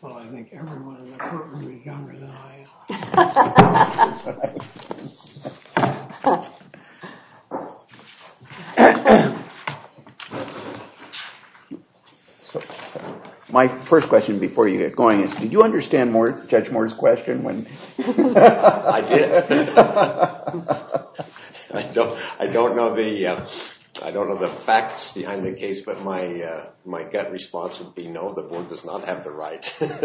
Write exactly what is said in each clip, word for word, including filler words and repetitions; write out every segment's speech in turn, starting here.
Well, I think everyone in the courtroom is younger than I am. so, so, my first question before you get going is, did you understand Moore, Judge Moore's question when? I did. I don't. I don't know the. Uh, I don't know the facts behind the case, but my uh, my gut response would be no. The board does not have the right,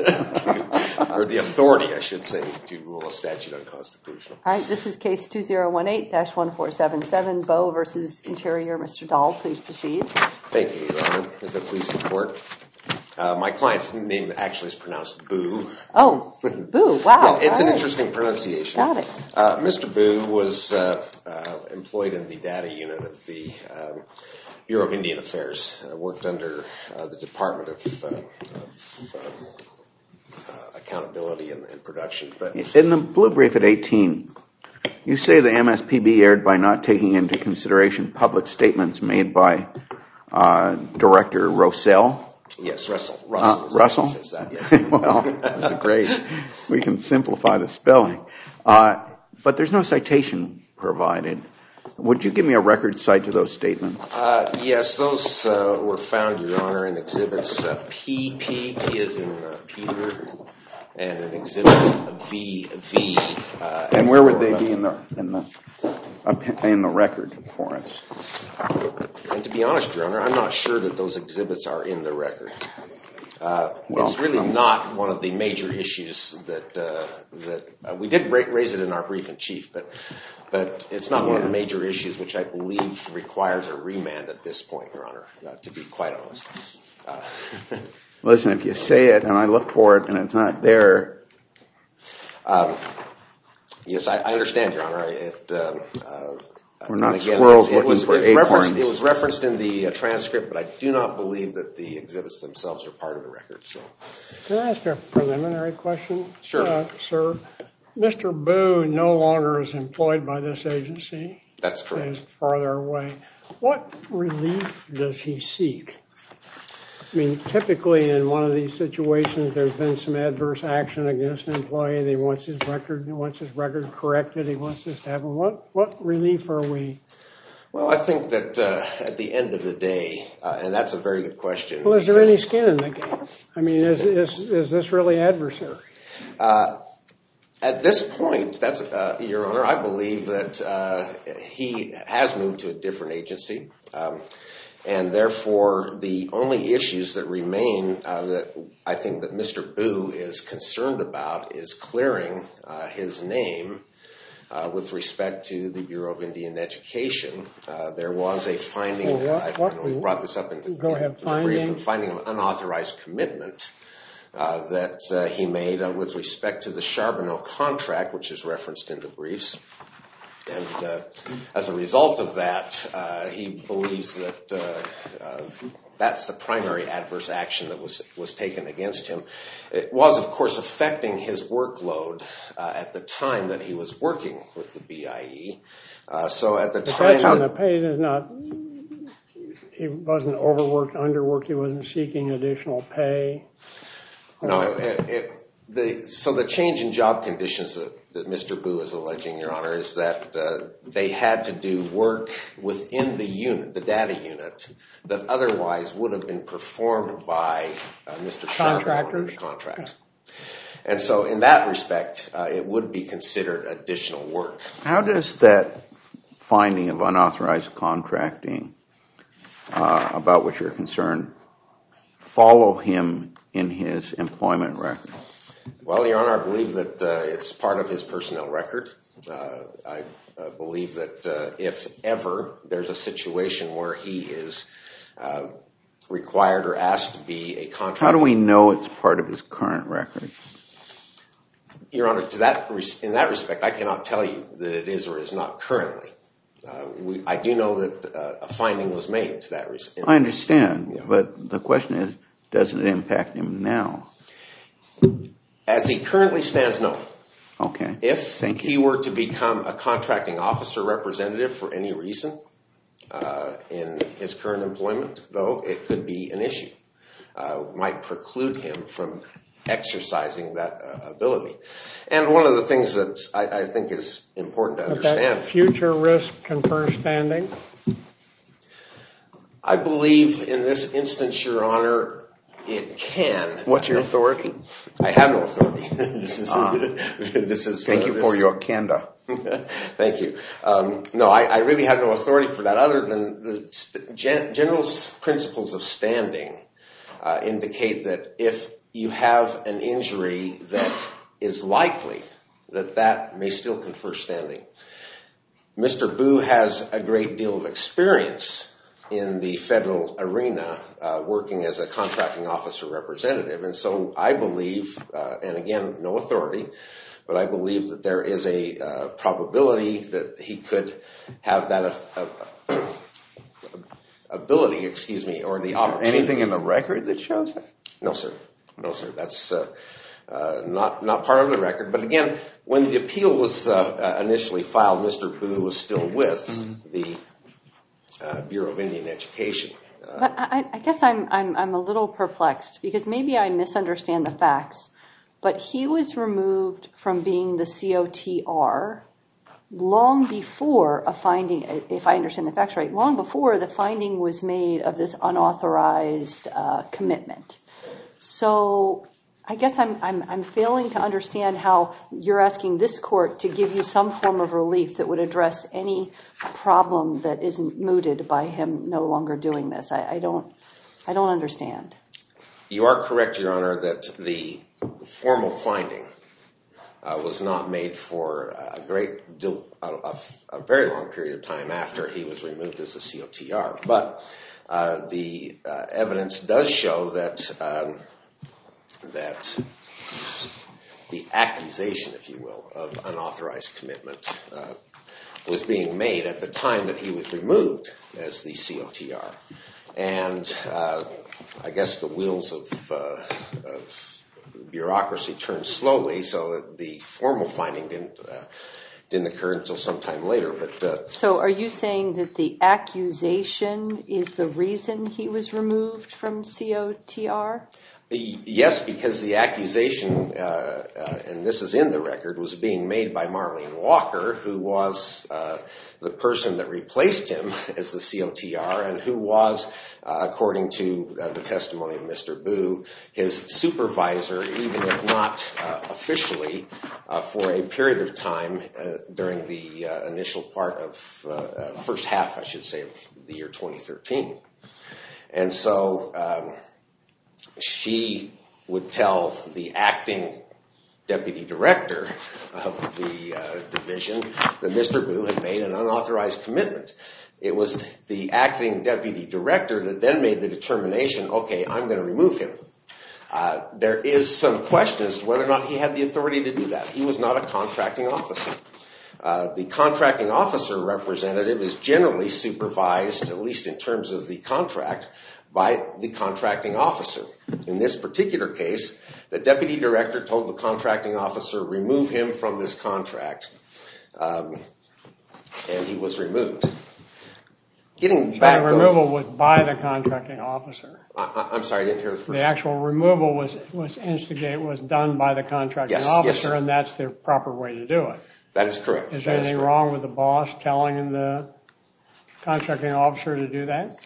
to, or the authority, I should say, to rule a statute unconstitutional. All right. This is case two zero one eight dash one four seven seven, Bowe versus Interior. Mister Dahl, please proceed. Thank you, Your Honor. If the police report. Uh, my client's name actually is pronounced Boo. Oh, Boo! Wow. Yeah, it's All an right. interesting pronunciation. Got it. Uh, Mister Boo was uh, uh, employed in the data unit of the um, Bureau of Indian Affairs. Uh, worked under uh, the Department of, uh, of uh, uh, Accountability and, and Production. But in the blue brief at eighteen, you say the M S P B erred by not taking into consideration public statements made by uh, Director Rossell. Yes, Russell. Russell, uh, Russell? Says that, yes. Well, that's great. We can simplify the spelling. Uh, but there's no citation provided. Would you give me a record cite to those statements? Uh, yes, those uh, were found, Your Honor, in exhibits uh, P, P, P is in uh, Peter, and in exhibits V, V. Uh, and where would they be in the in the in the record for us? And to be honest, Your Honor, I'm not sure that those exhibits are in the record. Uh, well, it's really um, not one of the major issues that uh, that uh, we did ra- raise it in our brief in chief, but but it's not yeah. one of the major issues which I believe requires a remand at this point, Your Honor. Uh, to be quite honest. Uh, Listen, if you say it and I look for it and it's not there. Um, yes, I, I understand, Your Honor. It. Um, uh, We're not again, squirrels it looking was, for it was acorns. It was referenced in the uh, transcript, but I do not believe that the exhibits themselves are part of the record. So, can I ask a preliminary question? Sure. Uh, sir, Mister Boo no longer is employed by this agency. That's correct. He's farther away. What relief does he seek? I mean, typically in one of these situations, there's been some adverse action against an employee. He wants his record, he wants his record corrected. He wants this to happen. What what relief are we? Well, I think that uh, at the end of the day, uh, and that's a very good question. Well, is there any skin in the game? I mean, is is is this really adversary? Uh, At this point, that's uh, Your Honor, I believe that uh, he has moved to a different agency. Um, And therefore, the only issues that remain uh, that I think that Mister Boo is concerned about is clearing uh, his name uh, with respect to the Bureau of Indian Education. Uh, there was a finding, well, what, what, I, I we brought this up in the, go ahead, in the brief, finding of unauthorized commitment uh, that uh, he made uh, with respect to the Charbonneau contract, which is referenced in the briefs. And uh, as a result of that, uh, he believes that uh, uh, that's the primary adverse action that was was taken against him. It was, of course, affecting his workload uh, at the time that he was working with the B I E. Uh, so at the but time, that's on the pay is not. He wasn't overworked, underworked. He wasn't seeking additional pay. No, it, it, the so the change in job conditions that, that Mister Boo is alleging, Your Honor, is that uh, they had to do work within the unit, the data unit, that otherwise would have been performed by uh, Mister Charbonneau in the contract. Yeah. And so in that respect, uh, it would be considered additional work. How does that finding of unauthorized contracting, uh, about which you're concerned, follow him in his employment record? Well, Your Honor, I believe that uh, it's part of his personnel record. Uh, I uh, believe that uh, if ever there's a situation where he is uh, required or asked to be a contractor. How do we know it's part of his current record? Your Honor, to that in that respect, I cannot tell you that it is or is not currently. Uh, we, I do know that uh, a finding was made to that respect. I understand, yeah. But the question is, does it impact him now? As he currently stands, no. Okay. If Thank you. he were to become a contracting officer representative for any reason uh, in his current employment, though, it could be an issue. Uh, might preclude him from exercising that uh, ability. And one of the things that I, I think is important to But understand. that future risk confers standing? I believe in this instance, Your Honor, it can. What's your authority? I have no authority. this is. Ah. this is. Thank uh, you this for is, your candor. Thank you. Um, no, I, I really have no authority for that other than the st- gen- general principles of standing uh, indicate that if you have an injury that is likely, that that may still confer standing. Mister Boo has a great deal of experience in the federal arena uh, working as a contracting officer representative. And so I believe, uh, and again, no authority, but I believe that there is a uh, probability that he could have that uh, uh, ability, excuse me, or the opportunity. Anything in the record that shows that? No, sir. No, sir. That's uh, uh, not not part of the record. But again, when the appeal was uh, uh, initially filed, Mister Boo was still with mm-hmm. the uh, Bureau of Indian Education. Uh, but I, I guess I'm I'm I'm a little perplexed because maybe I misunderstand the facts. But he was removed from being the C O T R long before a finding, if I understand the facts right, long before the finding was made of this unauthorized uh, commitment. So I guess I'm, I'm I'm failing to understand how you're asking this court to give you some form of relief that would address any problem that isn't mooted by him no longer doing this. I, I don't I don't understand. You are correct, Your Honor, that the formal finding uh, was not made for a great deal, a, a, a very long period of time after he was removed as a C O T R. But uh, the uh, evidence does show that um, that the accusation, if you will, of unauthorized commitment uh, was being made at the time that he was removed as the C O T R. And uh, I guess the wheels of, uh, of bureaucracy turned slowly, so that the formal finding didn't uh, didn't occur until sometime later. But uh, so, are you saying that the accusation is the reason he was removed from C O T R? Yes, because the accusation, uh, uh, and this is in the record, was being made by Marlene Walker, who was uh, the person that replaced him as the C O T R and who was, uh, according to uh, the testimony of Mister Boo, his supervisor, even if not uh, officially, uh, for a period of time uh, during the uh, initial part of, uh, uh, first half, I should say, of the year twenty thirteen. And so um, she would tell the acting deputy director of the uh, division that Mister Boo had made an unauthorized commitment. It was the acting deputy director that then made the determination, okay, I'm going to remove him. Uh, there is some question as to whether or not he had the authority to do that. He was not a contracting officer. Uh, the contracting officer representative is generally supervised, at least in terms of the contract, by the contracting officer. In this particular case, the deputy director told the contracting officer, remove him from this contract, um, and he was removed. Getting so back, the removal though, was by the contracting officer. I, I'm sorry, I didn't hear the first. The actual removal was was instigated, was done by the contracting yes, officer, yes, and that's the proper way to do it. That is correct. Is there that anything is wrong with the boss telling the contracting officer to do that?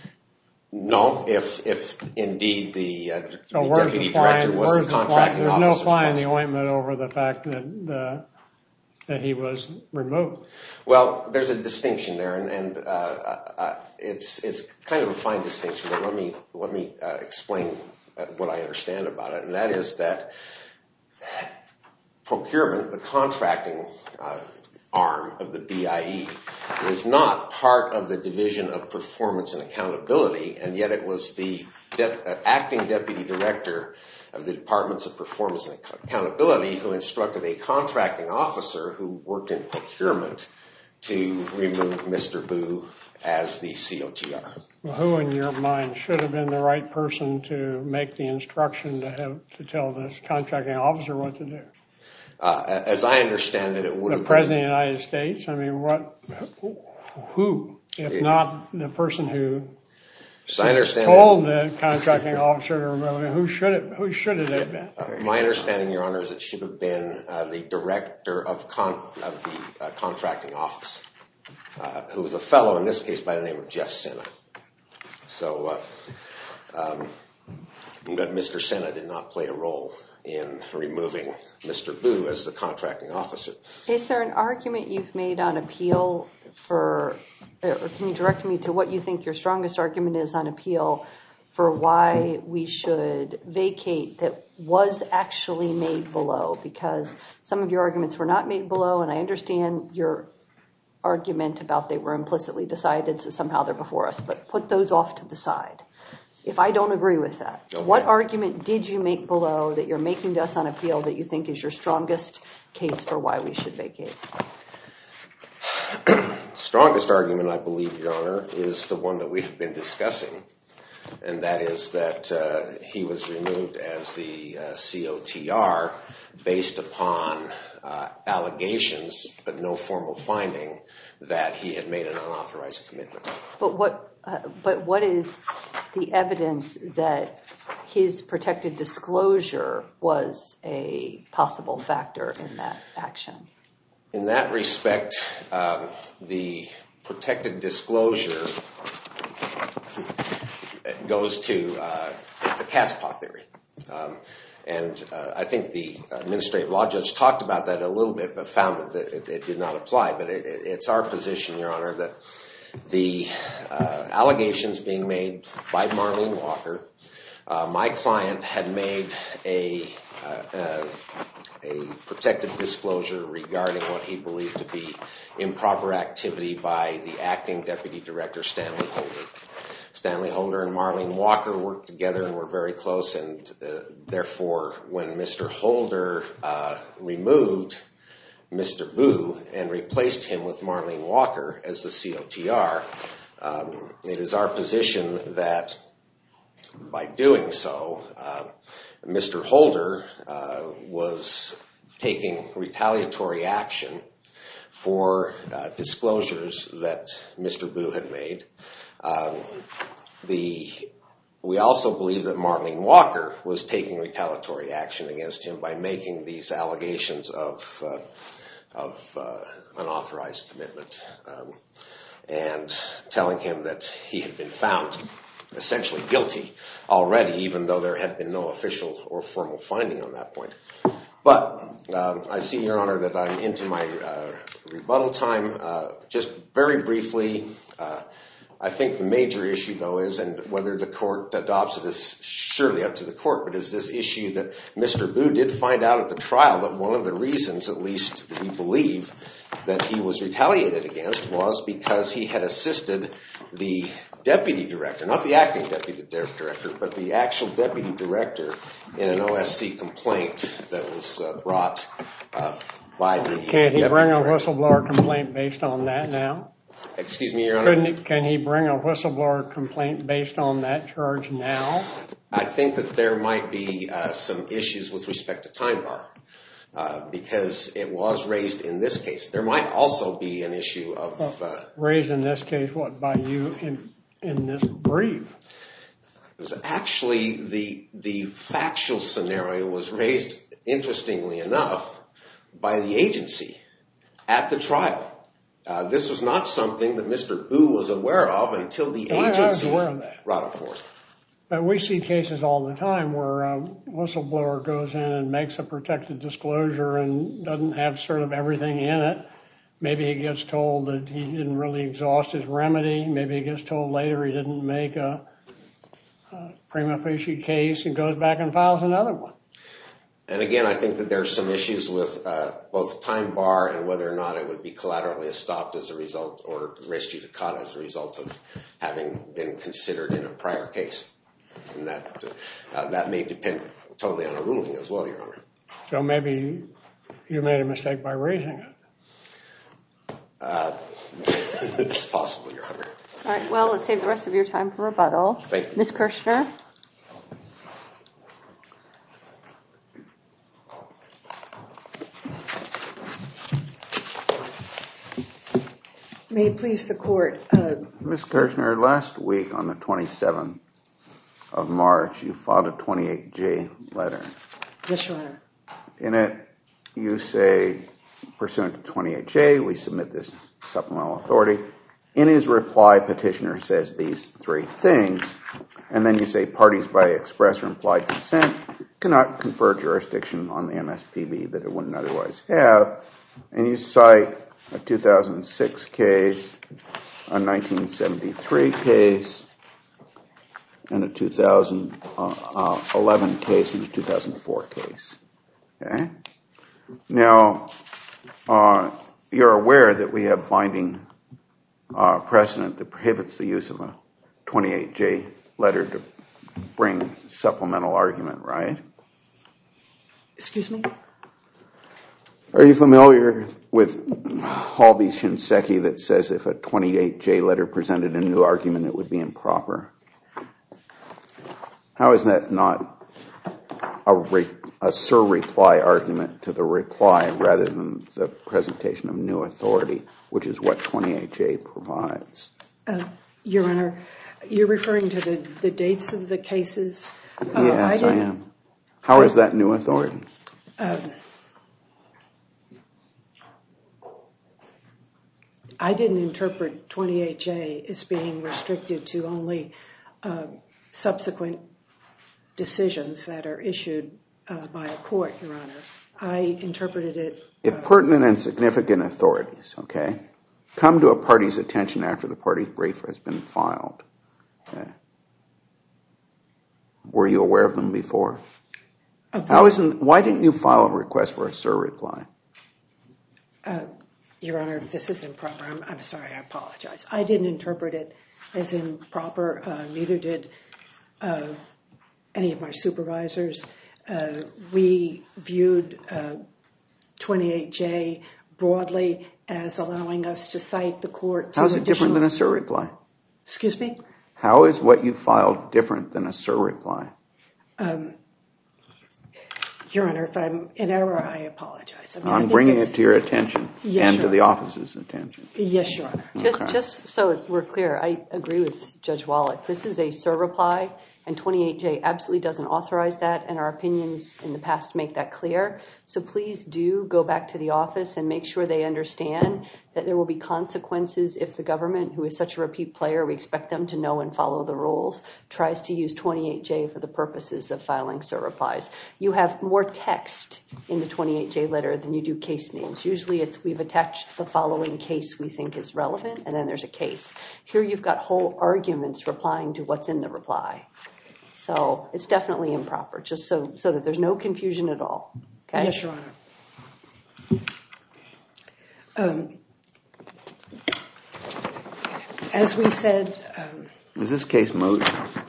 No, if if indeed the, uh, so the deputy the flying, director was the contracting the officer. There's no fly in the ointment over the fact that the that he was removed. Well, there's a distinction there, and, and uh, uh, it's it's kind of a fine distinction. But let me let me uh, explain what I understand about it, and that is that procurement, the contracting uh, arm of the B I E, is not part of the Division of Performance and Accountability, and yet it was the de- uh, acting deputy director of the Departments of Performance and Accountability who instructed a contracting officer who worked in procurement to remove Mister Boo as the C O T R. Well, who in your mind should have been the right person to make the instruction to have to tell the contracting officer what to do? Uh, as I understand it, it would the have President been, of the United States? I mean, what? Who, if it, not the person who As I understand told the contracting officer to remove it. Who should it, who should it have been? Uh, my understanding, Your Honor, is it should have been uh, the director of, con- of the uh, contracting office, uh, who was a fellow in this case by the name of Jeff Senna. So, uh, um, but Mister Senna did not play a role in removing Mister Boo as the contracting officer. Is there an argument you've made on appeal for, or can you direct me to what you think your strongest argument is on appeal for why we should vacate that was actually made below? Because some of your arguments were not made below, and I understand your argument about they were implicitly decided, so somehow they're before us, but put those off to the side. If I don't agree with that, okay, what argument did you make below that you're making to us on appeal that you think is your strongest case for why we should vacate? Strongest argument, I believe, Your Honor, is the one that we have been discussing, and that is that uh, he was removed as the uh, C O T R based upon uh, allegations, but no formal finding, that he had made an unauthorized commitment. But what, uh, but what is the evidence that his protected disclosure was a possible factor in that action? In that respect, um, the protected disclosure goes to, uh, it's a cat's paw theory. Um, and uh, I think the administrative law judge talked about that a little bit, but found that it, it did not apply. But it, it, it's our position, Your Honor, that the uh, allegations being made by Marlene Walker, uh, my client had made a, uh, uh, a protected disclosure regarding what he believed to be improper activity by the acting deputy director, Stanley Holder. Stanley Holder and Marlene Walker worked together and were very close, and uh, therefore when Mister Holder uh, removed Mister Boo and replaced him with Marlene Walker as the C O T R, um, it is our position that by doing so, uh, Mister Holder uh, was taking retaliatory action for uh, disclosures that Mister Boo had made. Um, the, we also believe that Marlene Walker was taking retaliatory action against him by making these allegations of, uh, of uh, unauthorized commitment um, and telling him that he had been found essentially guilty already, even though there had been no official or formal finding on that point. But um, I see, Your Honor, that I'm into my uh, rebuttal time. Uh, just very briefly, uh, I think the major issue, though, is, and whether the court adopts it is surely up to the court, but is this issue that Mister Boo did find out at the trial that one of the reasons, at least we believe, that he was retaliated against was because he had assisted the deputy director, not the acting deputy director, but the actual deputy director in an O S C complaint that was uh, brought uh, by the Can't he bring a director. whistleblower complaint based on that now? Excuse me, Your Honor? Couldn't it, can he bring a whistleblower complaint based on that charge now? I think that there might be uh, some issues with respect to time bar. Uh, because it was raised in this case. There might also be an issue of... Uh, raised in this case, what, by you in in this brief? It was actually the, the factual scenario was raised, interestingly enough, by the agency at the trial. Uh, this was not something that Mister Boo was aware of until the Well, agency I was aware of that. brought it forth. But we see cases all the time where a whistleblower goes in and makes a protected disclosure and doesn't have sort of everything in it. Maybe he gets told that he didn't really exhaust his remedy. Maybe he gets told later he didn't make a, a prima facie case and goes back and files another one. And again, I think that there's some issues with uh, both time bar and whether or not it would be collaterally estopped as a result or res judicata as a result of having been considered in a prior case. And that uh, that may depend totally on a ruling as well, Your Honor. So maybe you made a mistake by raising it. Uh, it's possible, Your Honor. All right, well, let's save the rest of your time for rebuttal. Thank you. Miz Kirshner? May it please the court. Uh, Miz Kirshner, last week on the twenty-seventh of March, you filed a twenty-eight J letter. Yes, Your Honor. In it, you say, pursuant to twenty-eight J, we submit this supplemental authority. In his reply, petitioner says these three things, and then you say parties by express or implied consent cannot confer jurisdiction on the M S P B that it wouldn't otherwise have, and you cite a two thousand six case, a nineteen seventy-three case, and a two thousand eleven case and a two thousand four case. Okay? Now, uh, you're aware that we have binding uh, precedent that prohibits the use of a twenty-eight J letter to bring supplemental argument, right? Excuse me? Are you familiar with Halby Shinseki that says if a twenty-eight J letter presented a new argument, it would be improper? How is that not a, re, a sur-reply argument to the reply rather than the presentation of new authority, which is what twenty-eight J provides? Uh, Your Honor, you're referring to the, the dates of the cases? Uh, yes, I, I am. How I, is that new authority? Uh, I didn't interpret twenty-eight J as being restricted to only uh, subsequent decisions that are issued uh, by a court, Your Honor. I interpreted it... If uh, pertinent and significant authorities, okay, come to a party's attention after the party's brief has been filed, okay, were you aware of them before? Of How isn't, why didn't you file a request for a sur-reply? Uh, Your Honor, if this is improper, I'm, I'm sorry, I apologize. I didn't interpret it as improper. Uh, neither did uh, any of my supervisors. Uh, we viewed uh, twenty-eight J broadly as allowing us to cite the court to How is it additional... different than a sur-reply? Excuse me? How is what you filed different than a sur-reply? Um, Your Honor, if I'm in error, I apologize. I mean, I'm I bringing it to your attention yes, and Your to the Honor. office's attention. Yes, Your Honor. Just, okay. just so we're clear, I agree with Judge Wallach. This is a sur-reply, and twenty-eight J absolutely doesn't authorize that, and our opinions in the past make that clear. So please do go back to the office and make sure they understand that there will be consequences if the government, who is such a repeat player, we expect them to know and follow the rules, tries to use twenty-eight J for the purposes of filing sur-replies. You have more text in the twenty-eight J letter than you do case names. Usually it's we've attached the following case we think is relevant, and then there's a case. Here you've got whole arguments replying to what's in the reply. So it's definitely improper, just so, so that there's no confusion at all. Okay? Yes, Your Honor. Um, as we said... Um, is this case moot?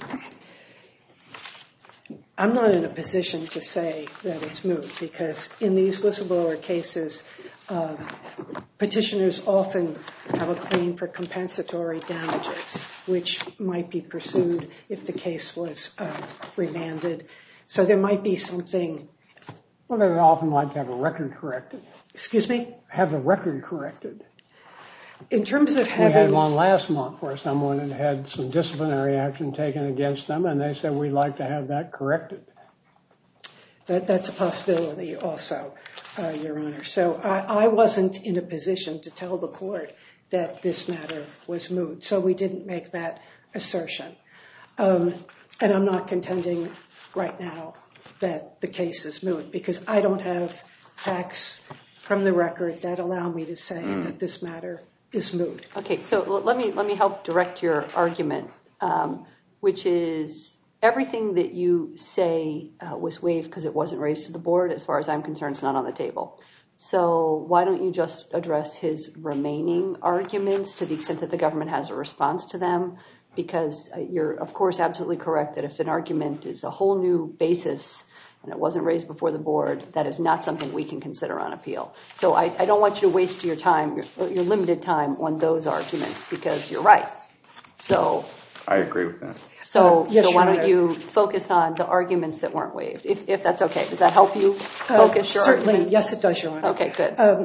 I'm not in a position to say that it's moot because in these whistleblower cases, um, petitioners often have a claim for compensatory damages, which might be pursued if the case was uh, remanded. So there might be something... Well, they would often like to have a record corrected. Excuse me? Have the record corrected. In terms of having... We had one last month where someone had had some disciplinary action taken against them, and they said, we'd like to have that corrected. That, that's a possibility also, uh, Your Honor. So I, I wasn't in a position to tell the court that this matter was moot, so we didn't make that assertion. Um, and I'm not contending right now that the case is moot because I don't have facts from the record that allow me to say mm. that this matter is moot. Okay, so let me let me help direct your argument, um, which is everything that you say uh, was waived because it wasn't raised to the board. As far as I'm concerned, it's not on the table. So why don't you just address his remaining arguments to the extent that the government has a response to them? Because you're, of course, absolutely correct that if an argument is a whole new basis and it wasn't raised before the board, that is not something we can consider on appeal. So I, I don't want you to waste your time, your, your limited time on those arguments because you're right. So I agree with that. So, uh, yes, so why Your don't Honor. you focus on the arguments that weren't waived, if, if that's okay. Does that help you focus uh, your certainly, argument? Yes, it does, Your Honor. Okay, good. Um,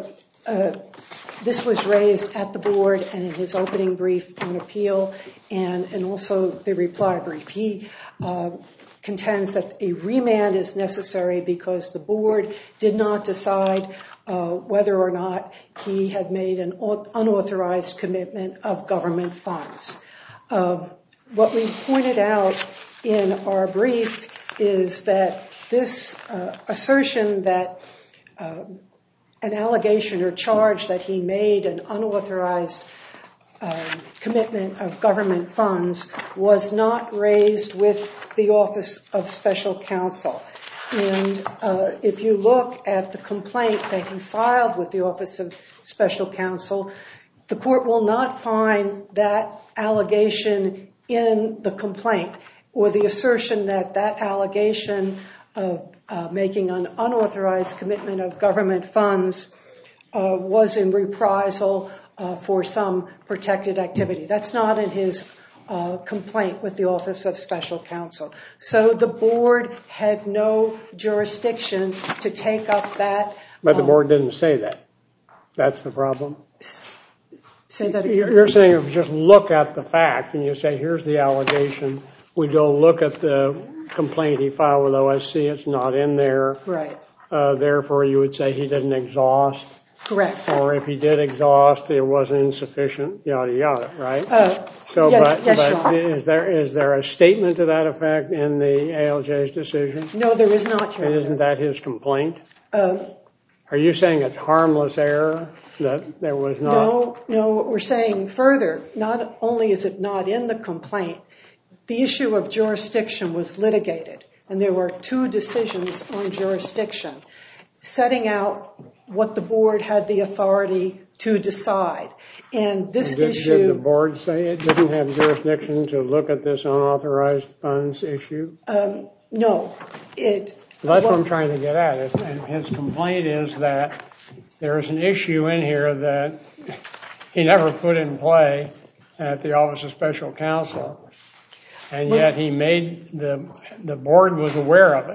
uh, this was raised at the board and in his opening brief on appeal and, and also the reply brief. He uh, contends that a remand is necessary because the board did not decide uh, whether or not he had made an unauthorized commitment of government funds. Uh, what we pointed out in our brief is that this uh, assertion that uh, an allegation or charge that he made an unauthorized um, commitment of government funds was not raised with the Office of Special Counsel. And uh, if you look at the complaint that he filed with the Office of Special Counsel, the court will not find that allegation in the complaint or the assertion that that allegation of uh, making an unauthorized commitment of government funds uh, was in reprisal uh, for some protected activity. That's not in his uh, complaint with the Office of Special Counsel. So the board had no jurisdiction to take up that. But the um, board didn't say that. That's the problem. Say that again. You're saying if you just look at the fact and you say, here's the allegation, we go look at the complaint he filed with O S C, it's not in there. Right. Uh, therefore, you would say he didn't exhaust. Correct. Or if he did exhaust, it wasn't insufficient, yada, yada, right? Uh, so, yes, but, yes, but Your is there is there a statement to that effect in the A L J's decision? No, there is not, Your And Honor. isn't that his complaint? Um, Are you saying it's harmless error that there was not? No, no, what we're saying further, not only is it not in the complaint, the issue of jurisdiction was litigated, and there were two decisions on jurisdiction, setting out what the board had the authority to decide. And this did, issue... Did the board say it didn't have jurisdiction to look at this unauthorized funds issue? Um, no, it... Well, that's what, what I'm trying to get at. And his complaint is that there is an issue in here that he never put in play at the Office of Special Counsel. And yet he made, the the board was aware of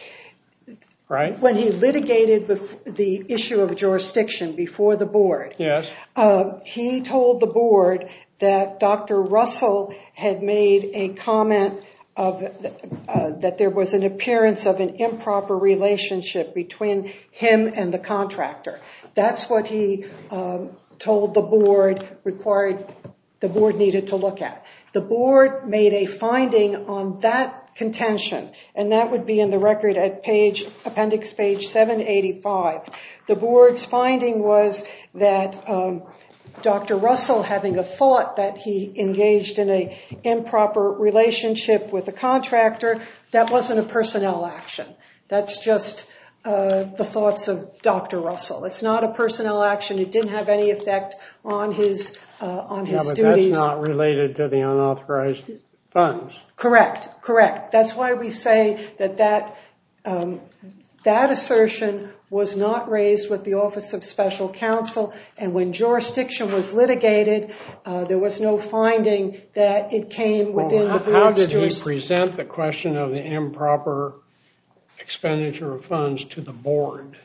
it, right? When he litigated the issue of jurisdiction before the board, yes, uh, he told the board that Doctor Russell had made a comment of uh, that there was an appearance of an improper relationship between him and the contractor. That's what he um, told the board required, the board needed to look at. The board made a finding on that contention, and that would be in the record at page, appendix page seven eighty-five. The board's finding was that um, Doctor Russell, having a thought that he engaged in an improper relationship with a contractor, that wasn't a personnel action. That's just uh, the thoughts of Doctor Russell. It's not a personnel action. It didn't have any effect on his uh, on his yeah, but duties. that's not related to the unauthorized funds. Correct, correct. That's why we say that that um, that assertion was not raised with the Office of Special Counsel, and when jurisdiction was litigated, uh, there was no finding that it came within well, the board's how did jurisdiction. he present the question of the improper expenditure of funds to the board?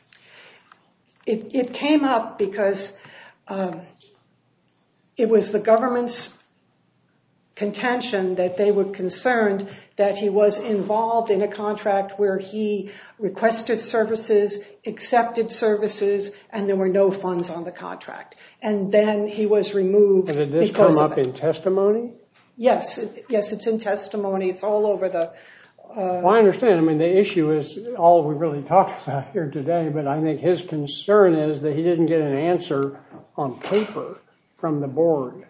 It, it came up because um, it was the government's contention that they were concerned that he was involved in a contract where he requested services, accepted services, and there were no funds on the contract. And then he was removed because of it. Did this come up in testimony? Yes, it, yes, it's in testimony. It's all over the... Uh, well, I understand. I mean, the issue is all we really talked about here today, but I think his concern is that he didn't get an answer on paper from the board.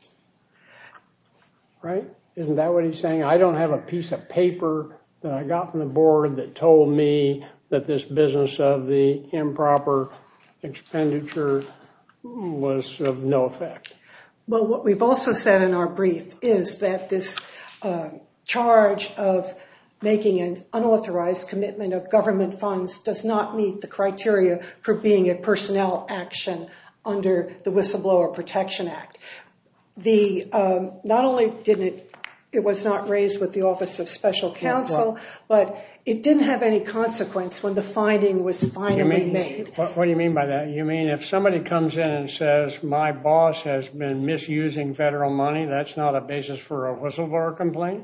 Right? Isn't that what he's saying? I don't have a piece of paper that I got from the board that told me that this business of the improper expenditure was of no effect. Well, what we've also said in our brief is that this uh, charge of making an unauthorized commitment of government funds does not meet the criteria for being a personnel action under the Whistleblower Protection Act. The um, not only didn't it, it was not raised with the Office of Special Counsel, but it didn't have any consequence when the finding was finally mean, made. What, what do you mean by that? You mean if somebody comes in and says, my boss has been misusing federal money, that's not a basis for a whistleblower complaint?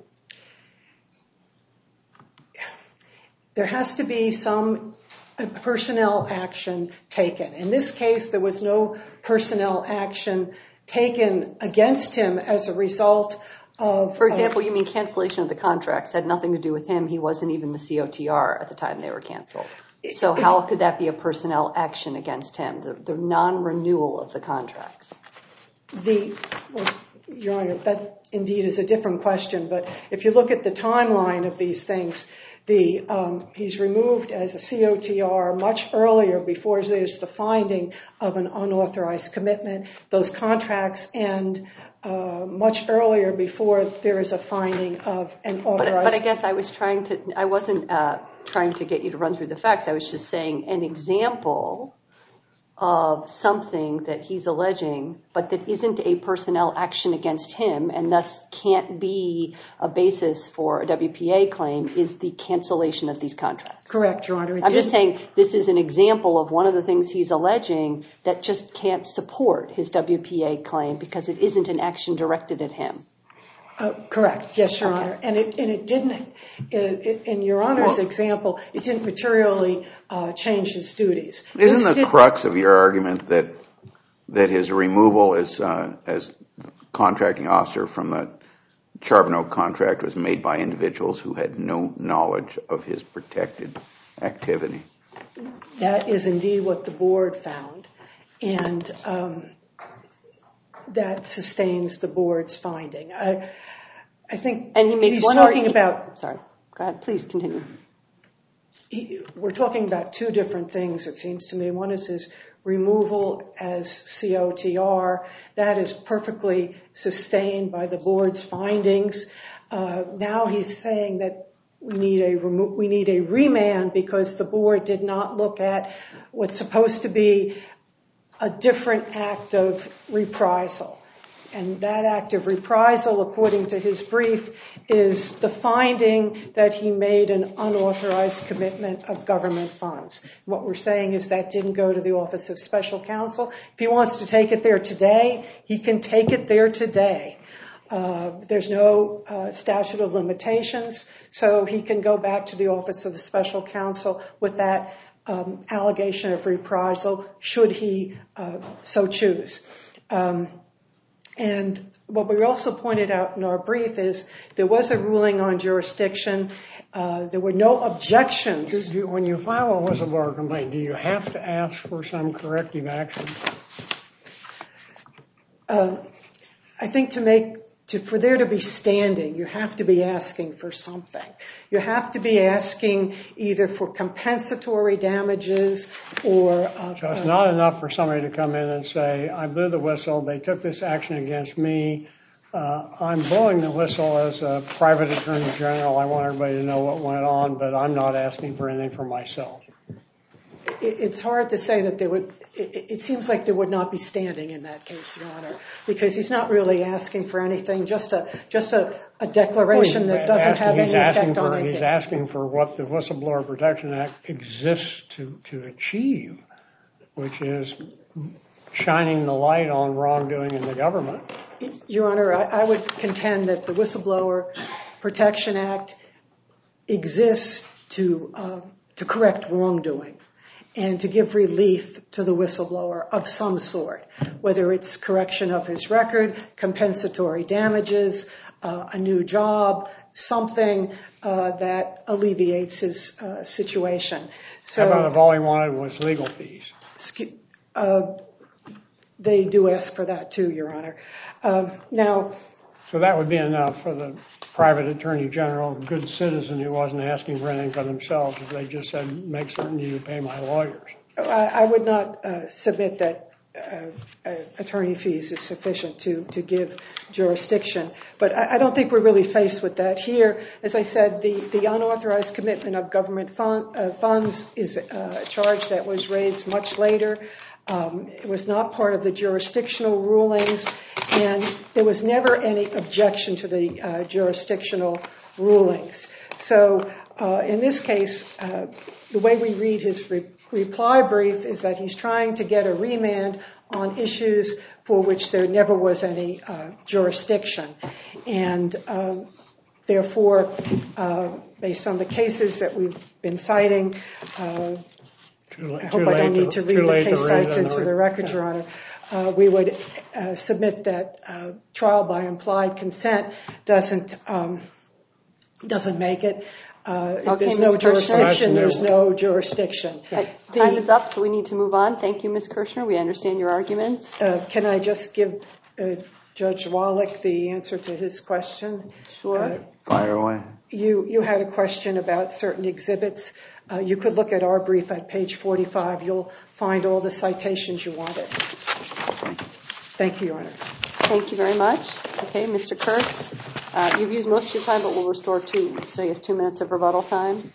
There has to be some personnel action taken. In this case, there was no personnel action taken against him as a result of... For example, you mean cancellation of the contracts had nothing to do with him. He wasn't even the C O T R at the time they were canceled. So how could that be a personnel action against him, the, the non-renewal of the contracts? The, well, Your Honor, that indeed is a different question. But if you look at the timeline of these things, the um, he's removed as a C O T R much earlier before there's the finding of an unauthorized commitment. Those contracts end uh, much earlier before there is a finding of an authorized. But, but I guess I was trying to, I wasn't uh, trying to get you to run through the facts. I was just saying an example of something that he's alleging, but that isn't a personnel action against him and thus can't be a basis for a W P A claim is the cancellation of these contracts. Correct, Your Honor. It I'm did- just saying this is an example of one of the things he's alleging that just can't support his W P A claim because it isn't an action directed at him. Uh, correct. Yes, Your Okay. Honor. And it and it didn't. It, it, in Your Honor's Well- example, it didn't materially uh, change his duties. Isn't This the did- crux of your argument that that his removal as uh, as contracting officer from the Charbonneau contract was made by individuals who had no knowledge of his protected activity? That is indeed what the board found, and um, that sustains the board's finding. I, I think And he makes he's one talking argu- about. Sorry, go ahead. Please continue. He, we're talking about two different things, it seems to me. One is his removal as C O T R. That is perfectly sustained by the board's findings. Uh, now he's saying that we need a remo- we need a remand because the board did not look at what's supposed to be a different act of reprisal. And that act of reprisal, according to his brief, is the finding that he made an unauthorized commitment of government funds. What we're saying is that didn't go to the Office of Special Counsel. If he wants to take it there today, he can take it there today. Uh, there's no uh, statute of limitations, so he can go back to the Office of Special Counsel with that um, allegation of reprisal, should he uh, so choose. Um, And what we also pointed out in our brief is there was a ruling on jurisdiction. Uh, there were no objections. Do you, when you file a whistleblower complaint, do you have to ask for some corrective action? Uh, I think to make to, for there to be standing, you have to be asking for something. You have to be asking either for compensatory damages or... Uh, So it's not enough for somebody to come in and say, I blew the whistle, they took this action against me, uh, I'm blowing the whistle as a private attorney general, I want everybody to know what went on, but I'm not asking for anything for myself. It, it's hard to say that there would... It, it seems like there would not be standing in that case, Your Honor, because he's not really asking for anything, just a just a, a declaration Well, that doesn't asking, have any effect for, on anything. He's asking for what the Whistleblower Protection Act exists to, to achieve, which is shining the light on wrongdoing in the government. Your Honor, I, I would contend that the Whistleblower Protection Act exists to uh, to correct wrongdoing and to give relief to the whistleblower of some sort, whether it's correction of his record, compensatory damages, uh, a new job, something uh, that alleviates his uh, situation. So, How about if all he wanted was legal fees? Uh, they do ask for that too, Your Honor. Um, now, So that would be enough for the private attorney general, good citizen who wasn't asking for anything for themselves, if they just said, make certain you pay my lawyers. I, I would not uh, submit that uh, uh, attorney fees is sufficient to, to give jurisdiction. But I, I don't think we're really faced with that here. As I said, the, the unauthorized commitment of government fund, uh, funds is a charge that was raised much later. Um, it was not part of the jurisdictional rulings, and there was never any objection to the uh, jurisdictional rulings. So uh, in this case, uh, the way we read his re- reply brief is that he's trying to get a remand on issues for which there never was any uh, jurisdiction. And um, therefore, uh, based on the cases that we've been citing, uh, Too, I too hope I don't late need to read too the late case to read cites it into in the record, Your Honor. Uh, we would uh, submit that uh, trial by implied consent doesn't um, doesn't make it. Uh, if Okay, there's no Miz Kirshner. jurisdiction, That's there's new. no jurisdiction. Uh, The- Time is up, so we need to move on. Thank you, Miz Kirshner. We understand your arguments. Uh, can I just give uh, Judge Wallach the answer to his question? Sure. Uh, Fire away. You you had a question about certain exhibits. Uh, you could look at our brief at page forty-five. You'll find all the citations you wanted. Thank you, Your Honor. Thank you very much. Okay, Mister Kurtz, uh, you've used most of your time, but we'll restore two, so I guess two minutes of rebuttal time.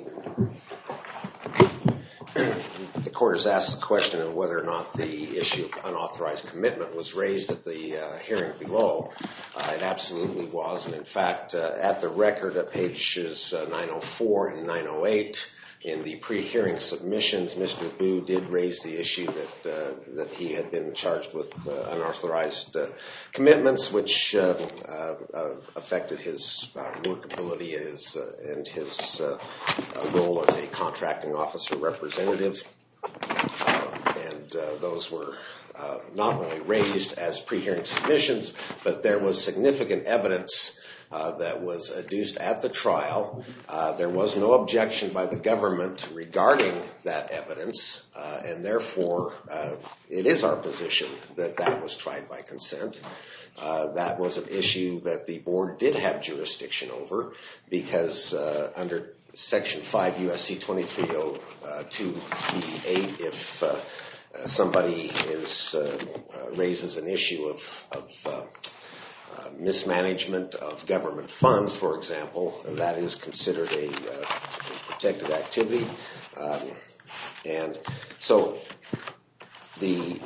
The court has asked the question of whether or not the issue of unauthorized commitment was raised at the uh, hearing below. Uh, it absolutely was, and in fact, uh, at the record at pages uh, nine oh four and nine oh eight, in the pre-hearing submissions, Mister Boo did raise the issue that uh, that he had been charged with uh, unauthorized uh, commitments, which uh, uh, uh, affected his uh, workability his, uh, and his uh, uh, role as a contracting officer representative. Uh, and uh, those were uh, not only raised as pre-hearing submissions, but there was significant evidence uh, that was adduced at the trial. Uh, there was no objection by the government regarding that evidence, uh, and therefore uh, it is our position that that was tried by consent. Uh, that was an issue that the board did have jurisdiction over because uh, under Section five U S C twenty-three oh two B eight, if uh, uh, somebody is uh, uh, raises an issue of, of uh, uh, mismanagement of government funds, for example, that is considered a, uh, a protected activity. Um, and so the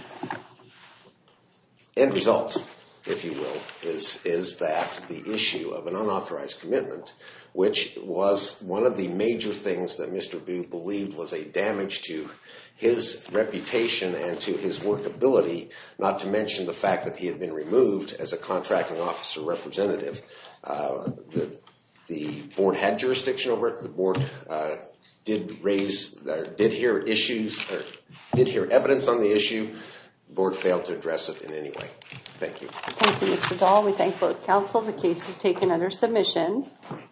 end result, if you will, is is that the issue of an unauthorized commitment, which was one of the major things that Mister Boo believed was a damage to his reputation and to his workability, not to mention the fact that he had been removed as a contracting officer representative. Uh, the, the board had jurisdiction over it. The board uh, did raise, uh, did hear issues, or did hear evidence on the issue. The board failed to address it in any way. Thank you. Thank you, Mister Dahl. We thank both counsel. The case is taken under submission.